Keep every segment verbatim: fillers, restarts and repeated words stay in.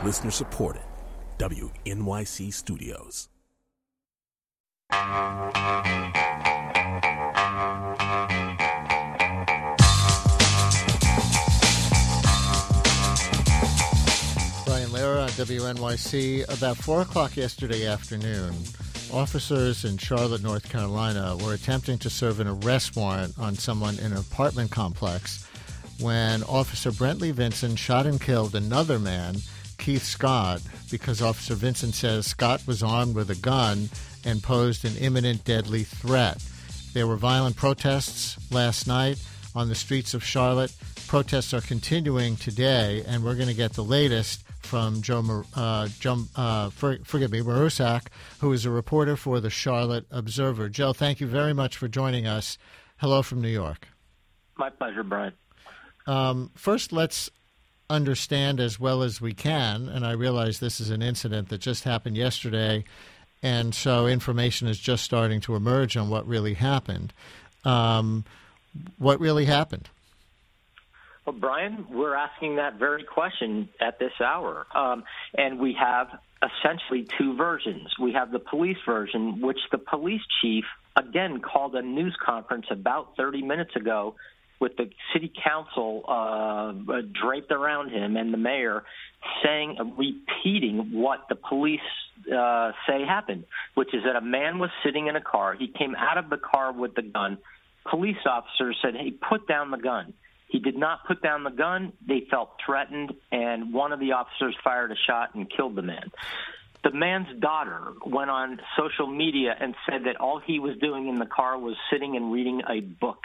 Listener supported. W N Y C Studios. Brian Lehrer on W N Y C. About four o'clock yesterday afternoon, officers in Charlotte, North Carolina were attempting to serve an arrest warrant on someone in an apartment complex when Officer Brentley Vinson shot and killed another man, Keith Scott, because Officer Vinson says Scott was armed with a gun and posed an imminent deadly threat. There were violent protests last night on the streets of Charlotte. Protests are continuing today, and we're going to get the latest from Joe, Mar- uh, Joe uh, for, forgive me, Marusak, who is a reporter for the Charlotte Observer. Joe, thank you very much for joining us. Hello from New York. My pleasure, Brian. Um, first, let's understand as well as we can, and I realize this is an incident that just happened yesterday, and so information is just starting to emerge on what really happened. Um, what really happened? Well, Brian, we're asking that very question at this hour, um, and we have essentially two versions. We have the police version, which the police chief, again, called a news conference about thirty minutes ago with the city council uh, draped around him and the mayor saying, uh, repeating what the police uh, say happened, which is that a man was sitting in a car. He came out of the car with the gun. Police officers said, hey, put down the gun. He did not put down the gun. They felt threatened, and one of the officers fired a shot and killed the man. The man's daughter went on social media and said that all he was doing in the car was sitting and reading a book.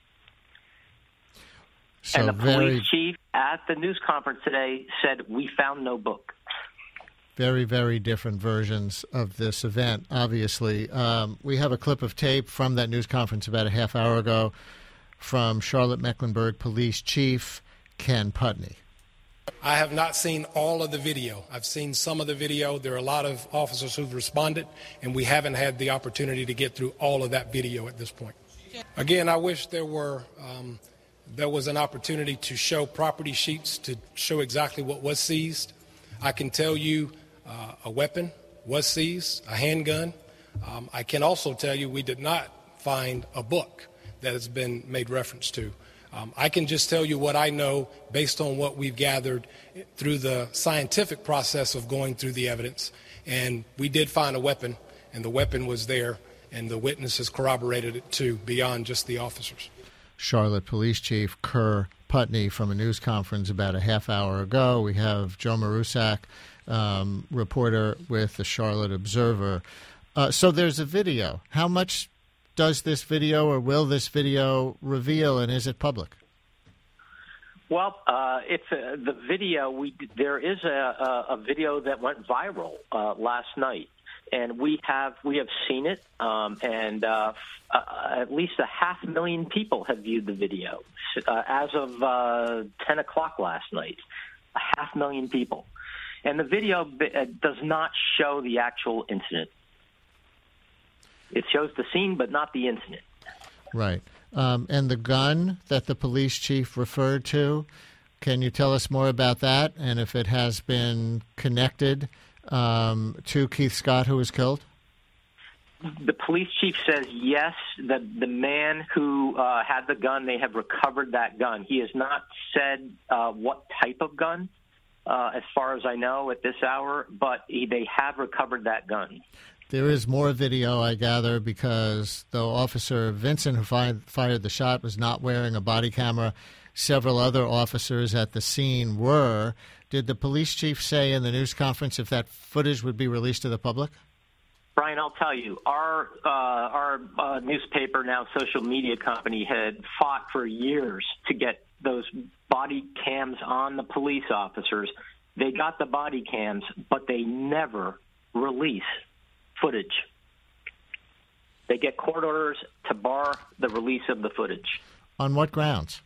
So and the very, police chief at the news conference today said, we found no book. Very, very different versions of this event, obviously. Um, we have a clip of tape from that news conference about a half hour ago from Charlotte-Mecklenburg Police Chief Ken Putney. I have not seen all of the video. I've seen some of the video. There are a lot of officers who've responded, and we haven't had the opportunity to get through all of that video at this point. Again, I wish there were um, there was an opportunity to show property sheets to show exactly what was seized. I can tell you uh, a weapon was seized, a handgun. Um, I can also tell you we did not find a book that has been made reference to. Um, I can just tell you what I know based on what we've gathered through the scientific process of going through the evidence. And we did find a weapon, and the weapon was there, and the witnesses corroborated it too, beyond just the officers. Charlotte Police Chief Kerr Putney from a news conference about a half hour ago. We have Joe Marusak, um, reporter with the Charlotte Observer. Uh, so there's a video. How much does this video or will this video reveal, and is it public? Well, uh, it's a, the video. We there is a, a, a video that went viral uh, last night, and we have we have seen it, um, and uh, uh, at least a half million people have viewed the video uh, as of uh, ten o'clock last night. A half million people, and the video does not show the actual incident. It shows the scene, but not the incident. Right. Um, and the gun that the police chief referred to, can you tell us more about that and if it has been connected um, to Keith Scott, who was killed? The police chief says yes, that the man who uh, had the gun, they have recovered that gun. He has not said uh, what type of gun, uh, as far as I know at this hour, but he, they have recovered that gun. There is more video, I gather, because though Officer Vinson, who fired, fired the shot, was not wearing a body camera, several other officers at the scene were. Did the police chief say in the news conference if that footage would be released to the public? Brian, I'll tell you, our uh, our uh, newspaper, now social media company, had fought for years to get those body cams on the police officers. They got the body cams, but they never release footage. They get court orders to bar the release of the footage. On what grounds?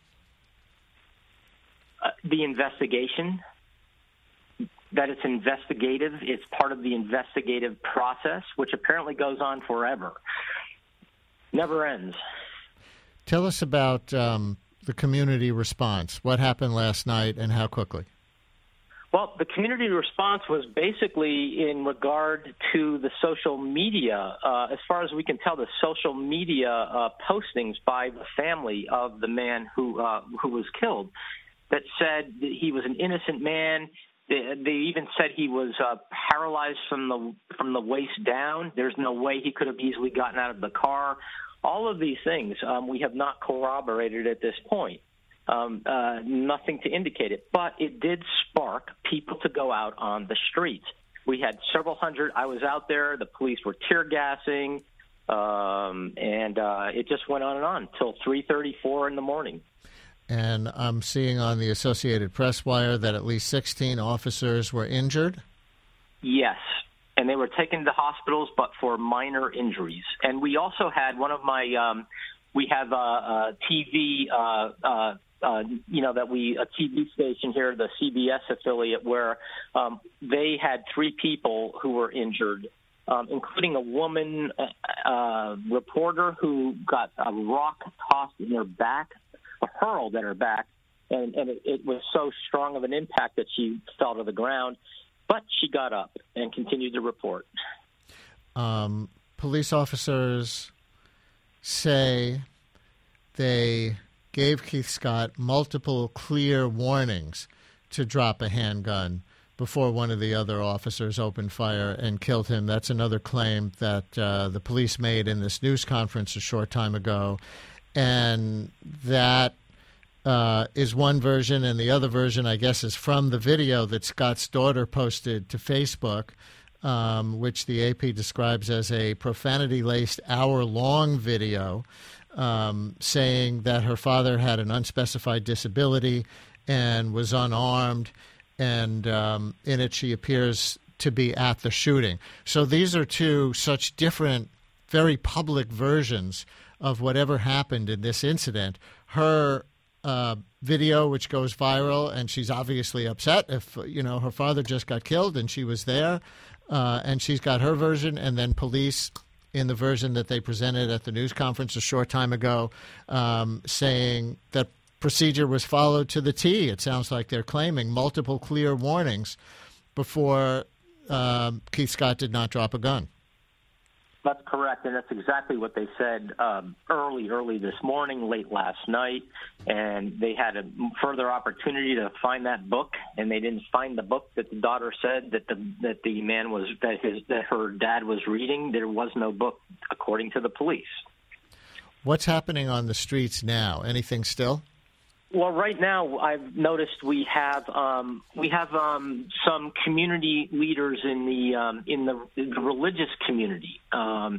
Uh, the investigation, that it's investigative. It's part of the investigative process, which apparently goes on forever. Never ends. Tell us about um, the community response. What happened last night and how quickly? Well, the community response was basically in regard to the social media. Uh, as far as we can tell, the social media uh, postings by the family of the man who uh, who was killed that said that he was an innocent man. They, they even said he was uh, paralyzed from the from the waist down. There's no way he could have easily gotten out of the car. All of these things um, we have not corroborated at this point. Um, uh, nothing to indicate it, but it did spark people to go out on the streets. We had several hundred. I was out there. The police were tear gassing, um, and uh, it just went on and on till three thirty, four in the morning. And I'm seeing on the Associated Press wire that at least sixteen officers were injured. Yes, and they were taken to hospitals, but for minor injuries. And we also had one of my. Um, we have a, a T V. Uh, uh, Uh, you know, that we, a T V station here, the C B S affiliate, where um, they had three people who were injured, um, including a woman uh, uh, reporter who got a rock tossed in her back, hurled at her back, and, and it, it was so strong of an impact that she fell to the ground. But she got up and continued to report. Um, police officers say they gave Keith Scott multiple clear warnings to drop a handgun before one of the other officers opened fire and killed him. That's another claim that uh, the police made in this news conference a short time ago. And that uh, is one version, and the other version, I guess, is from the video that Scott's daughter posted to Facebook, um, which the A P describes as a profanity-laced hour-long video. Um, saying that her father had an unspecified disability and was unarmed, and um, in it she appears to be at the shooting. So these are two such different, very public versions of whatever happened in this incident. Her uh, video, which goes viral, and she's obviously upset if, you know, her father just got killed and she was there, uh, and she's got her version, and then police in the version that they presented at the news conference a short time ago, um, saying that procedure was followed to the T. It sounds like they're claiming multiple clear warnings before um, Keith Scott did not drop a gun. That's correct, and that's exactly what they said um, early, early this morning, late last night, and they had a further opportunity to find that book, and they didn't find the book that the daughter said that the that the man was that his that her dad was reading. There was no book, according to the police. What's happening on the streets now? Anything still? Well, right now, I've noticed we have um, we have um, some community leaders in the um, in the, in the religious community um,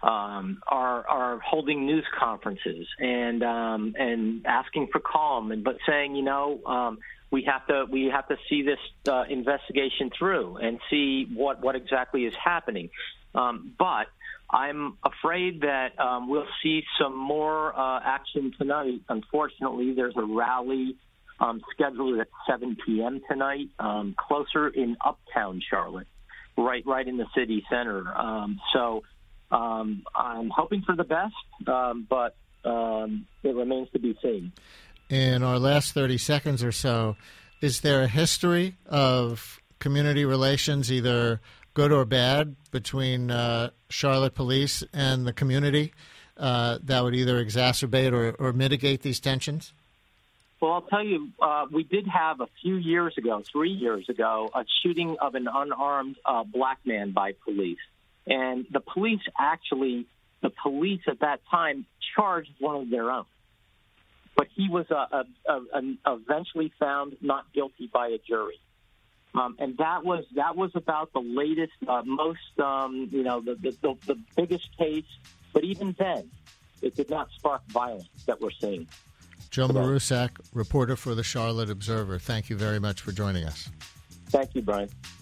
um, are are holding news conferences and um, and asking for calm, and but saying, you know, um, we have to we have to see this uh, investigation through and see what what exactly is happening, um, but. I'm afraid that um, we'll see some more uh, action tonight. Unfortunately, there's a rally um, scheduled at seven p.m. tonight, um, closer in uptown Charlotte, right, right in the city center. Um, so um, I'm hoping for the best, um, but um, it remains to be seen. In our last thirty seconds or so, is there a history of community relations, either good or bad, between uh, Charlotte police and the community uh, that would either exacerbate or, or mitigate these tensions? Well, I'll tell you, uh, we did have a few years ago, three years ago, a shooting of an unarmed uh, black man by police. And the police actually, the police at that time charged one of their own. But he was uh, uh, uh, eventually found not guilty by a jury. Um, and that was that was about the latest, uh, most, um, you know, the, the, the, the biggest case. But even then, it did not spark violence that we're seeing. Joe Marusak, reporter for the Charlotte Observer. Thank you very much for joining us. Thank you, Brian.